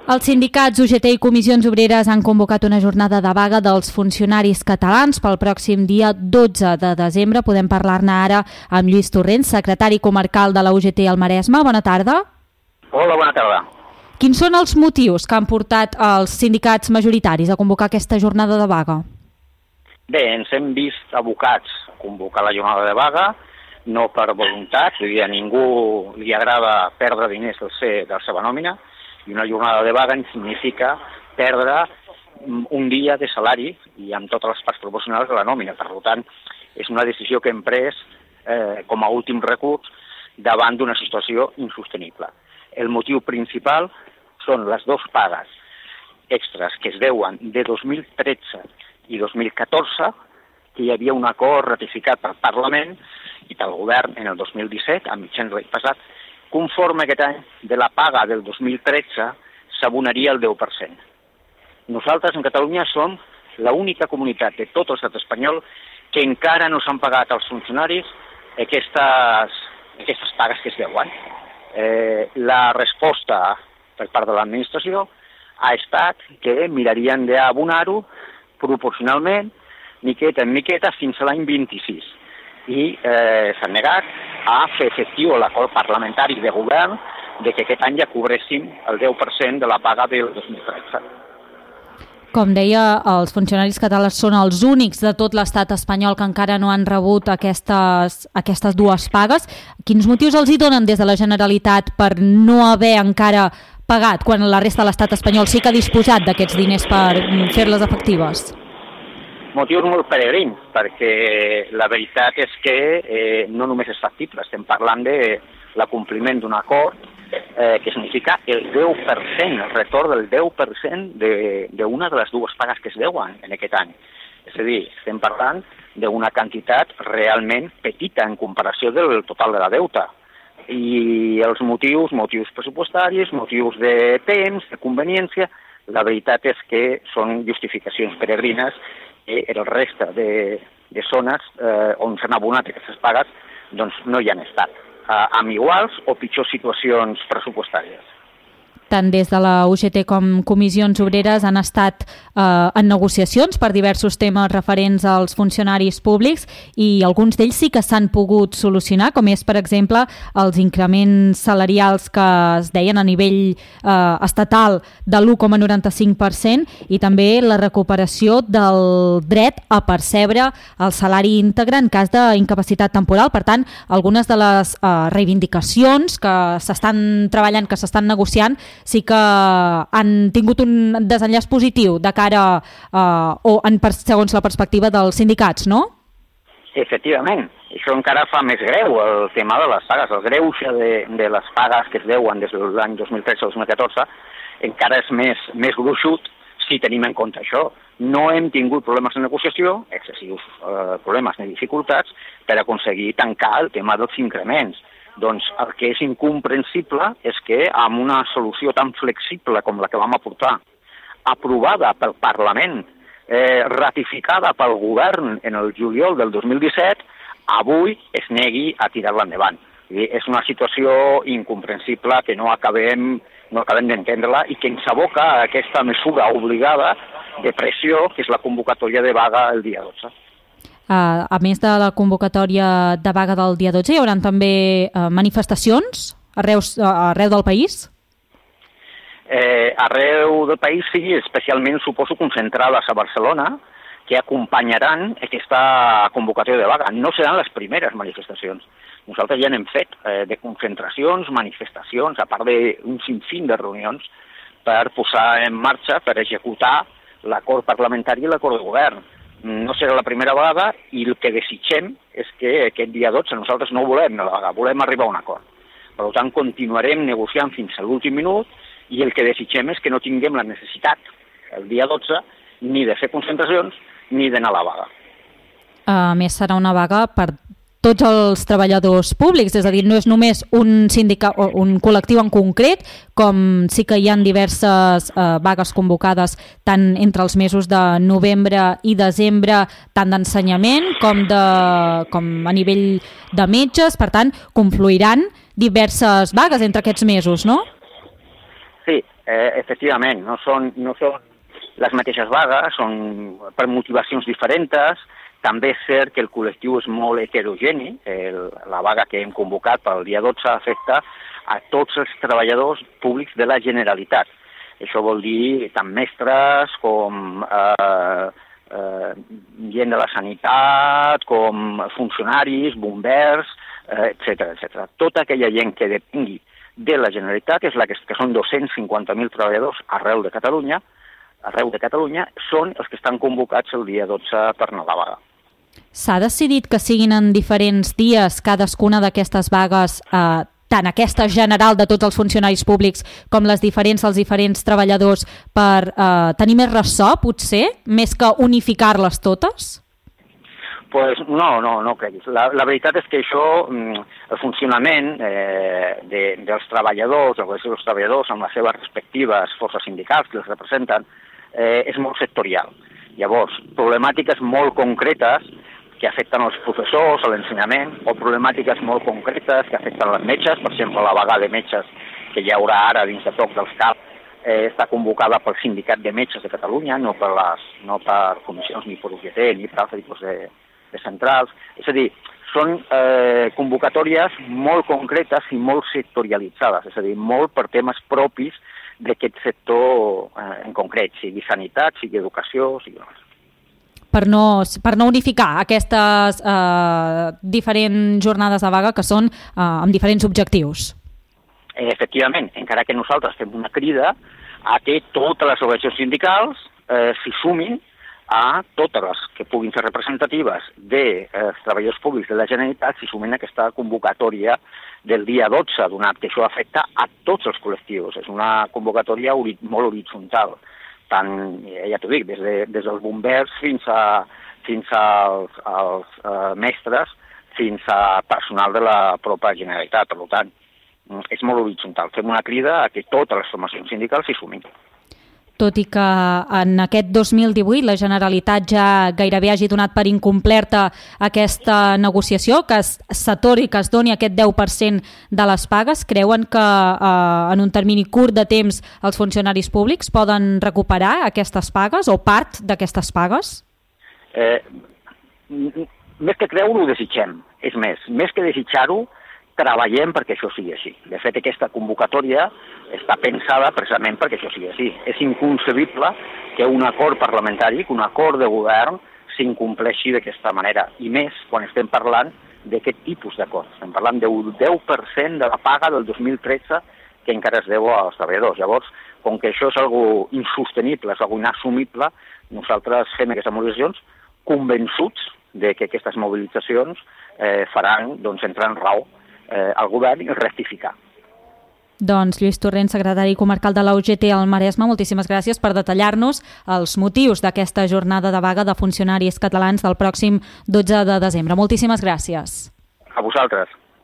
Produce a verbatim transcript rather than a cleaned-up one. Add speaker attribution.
Speaker 1: Els sindicats U G T i Comissions Obreres han convocat una jornada de vaga dels funcionaris catalans pel pròxim dia dotze de desembre. Podem parlar-ne ara amb Lluís Torrents, secretari comarcal de la U G T al Maresme. Bona tarda.
Speaker 2: Hola, bona tarda.
Speaker 1: Quins són els motius que han portat els sindicats majoritaris a convocar aquesta jornada de vaga?
Speaker 2: Bé, ens hem vist abocats a convocar la jornada de vaga, no per voluntat, vull dir, a ningú li agrada perdre diners del ser, de la seva nòmina, i una jornada de vaga significa perdre un dia de salari i amb totes les parts proporcionals de la nòmina. Per tant, és una decisió que hem pres eh, com a últim recurs davant d'una situació insostenible. El motiu principal són les dues pagues extras que es deuen de dos mil tretze i dos mil catorze, que hi havia un acord ratificat pel Parlament i pel Govern en el dos mil disset, a mitjans de l'any passat, conforme aquest any de la paga del dos mil tretze s'abonaria el deu per cent. Nosaltres, en Catalunya, som l'única comunitat de tot l'estat espanyol que encara no s'han pagat als funcionaris aquestes, aquestes pagues que es deuen. Eh, la resposta per part de l'administració ha estat que mirarien d'abonar-ho proporcionalment, miqueta en miqueta, fins a l'any vint-i-sis. I eh, s'ha negat a fer efectiu l'acord parlamentari de govern de que aquest any ja cobréssim el deu per cent de la paga del dos mil tretze.
Speaker 1: Com deia, els funcionaris catalans són els únics de tot l'estat espanyol que encara no han rebut aquestes, aquestes dues pagues. Quins motius els hi donen des de la Generalitat per no haver encara pagat, quan la resta de l'estat espanyol sí que ha disposat d'aquests diners per fer-les efectives?
Speaker 2: Motius molt peregrins, perquè la veritat és que eh, no només és factible, estem parlant de l'acompliment d'un acord eh, que significa el deu per cent, el retorn del deu per cent d'una de, de les dues pagues que es deuen en aquest any. És a dir, estem parlant d'una quantitat realment petita en comparació del total de la deuta. I els motius, motius pressupostaris, motius de temps, de conveniència, la veritat és que són justificacions peregrines i el reste de, de zones eh, on s'han abonat aquestes pagues doncs no hi han estat, eh, amb iguals o pitjors situacions pressupostàries.
Speaker 1: Tant des de la U G T com Comissions Obreres han estat eh, en negociacions per diversos temes referents als funcionaris públics i alguns d'ells sí que s'han pogut solucionar, com és, per exemple, els increments salarials que es deien a nivell eh, estatal de l'u coma noranta-cinc per cent i també la recuperació del dret a percebre el salari íntegre en cas d'incapacitat temporal. Per tant, algunes de les eh, reivindicacions que s'estan treballant, que s'estan negociant, sí que han tingut un desenllaç positiu de cara eh, o en, segons la perspectiva dels sindicats, no?
Speaker 2: Efectivament. Això encara fa més greu, el tema de les pagues. El greuge de, de les pagues que es deuen des de l'any dos mil tretze al dos mil catorze encara és més, més gruixut si tenim en compte això. No hem tingut problemes de negociació, excessius eh, problemes ni dificultats, per aconseguir tancar el tema dels increments. Doncs el que és incomprensible és que amb una solució tan flexible com la que vam aportar, aprovada pel Parlament, eh, ratificada pel Govern en el juliol del dos mil disset, avui es negui a tirar-la endavant. I és una situació incomprensible que no acabem, no acabem d'entendre-la i que ens aboca a aquesta mesura obligada de pressió, que és la convocatòria de vaga el dia dotze.
Speaker 1: Uh, a més de la convocatòria de vaga del dia dotze, hi haurà també uh, manifestacions arreu, uh, arreu del país?
Speaker 2: Eh, arreu del país, sí, especialment suposo concentrades a Barcelona, que acompanyaran aquesta convocatòria de vaga. No seran les primeres manifestacions. Nosaltres ja n'hem fet eh, de concentracions, manifestacions, a part d'un sinfín de reunions per posar en marxa, per executar l'acord parlamentari i l'acord de govern. No serà la primera vegada i el que desitgem és que aquest dia dotze nosaltres no volem una vaga, volem arribar a un acord. Per tant, continuarem negociant fins a l'últim minut i el que desitgem és que no tinguem la necessitat el dia dotze ni de fer concentracions ni d'anar a la vaga.
Speaker 1: A més, serà una vaga per tots els treballadors públics, és a dir, no és només un sindicat o un col·lectiu en concret, com sí que hi ha diverses eh, vagues convocades tant entre els mesos de novembre i desembre, tant d'ensenyament com, de, com a nivell de metges. Per tant, confluiran diverses vagues entre aquests mesos, no?
Speaker 2: Sí, eh, efectivament, no són, no són les mateixes vagues, són per motivacions diferents. També és cert que el col·lectiu és molt heterogeni. El, la vaga que hem convocat pel dia dotze afecta a tots els treballadors públics de la Generalitat. Això vol dir tant mestres com eh, eh, gent de la sanitat, com funcionaris, bombers, eh, etcètera, etcètera. Tota aquella gent que depengui de la Generalitat, és la que, que són dos-cents cinquanta mil treballadors arreu de Catalunya, arreu de Catalunya, són els que estan convocats el dia dotze per anar a la vaga.
Speaker 1: S'ha decidit que siguin en diferents dies cadascuna d'aquestes vagues, eh, tant aquesta general de tots els funcionaris públics com les diferents dels diferents treballadors, per eh, tenir més ressò, potser, més que unificar-les totes?
Speaker 2: Pues no, no, no creguis. La, la veritat és que això, el funcionament eh, de, dels treballadors, dels treballadors amb les seves respectives forces sindicals que els representen, eh, és molt sectorial. Llavors, problemàtiques molt concretes que afecten els professors, a l'ensenyament, o problemàtiques molt concretes que afecten les metges, per exemple, la vaga de metges que hi haurà ara dins de poc dels C A P, eh, està convocada pel Sindicat de Metges de Catalunya, no per, les, no per comissions ni per U G T ni per altres tipus de de centrals, és a dir, són eh, convocatòries molt concretes i molt sectorialitzades, és a dir, molt per temes propis d'aquest sector eh, en concret, sigui sanitat, sigui educació, sigui...
Speaker 1: Per no, per no unificar aquestes eh, diferents jornades de vaga que són eh, amb diferents objectius.
Speaker 2: Eh, efectivament, encara que nosaltres fem una crida a que totes les organitzacions sindicals eh, s'hi sumin a totes les que puguin ser representatives dels eh, treballadors públics de la Generalitat s'hi sumin a aquesta convocatòria del dia dotze, donat que això afecta a tots els col·lectius. És una convocatòria ori molt horitzontal, tant, ja t'ho dic, des, de, des dels bombers fins, a, fins als, als eh, mestres, fins a personal de la pròpia Generalitat. Per tant, és molt horitzontal. Fem una crida a que totes les formacions sindicals s'hi sumin.
Speaker 1: Tot i que en aquest dos mil divuit la Generalitat ja gairebé hagi donat per incomplerta aquesta negociació, que s'atori, que es doni aquest deu per cent de les pagues, creuen que eh, en un termini curt de temps els funcionaris públics poden recuperar aquestes pagues o part d'aquestes pagues?
Speaker 2: Eh, més que creure-ho, ho desitgem. És més, més que desitjar-ho, treballem perquè això sigui així. De fet, aquesta convocatòria està pensada precisament perquè això sigui així. És inconcebible que un acord parlamentari, que un acord de govern s'incompleixi d'aquesta manera. I més quan estem parlant d'aquest tipus d'acord. Estem parlant d'un deu per cent de la paga del dos mil tretze que encara es deu als treballadors. Llavors, com que això és algo insostenible, és algo inassumible, nosaltres fem aquestes mobilitzacions convençuts de que aquestes mobilitzacions eh, faran doncs, entrar en raó Eh, al govern i rectificar.
Speaker 1: Doncs Lluís Torrent, secretari comarcal de la U G T al Maresme, moltíssimes gràcies per detallar-nos els motius d'aquesta jornada de vaga de funcionaris catalans del pròxim dotze de desembre. Moltíssimes gràcies.
Speaker 2: A vosaltres.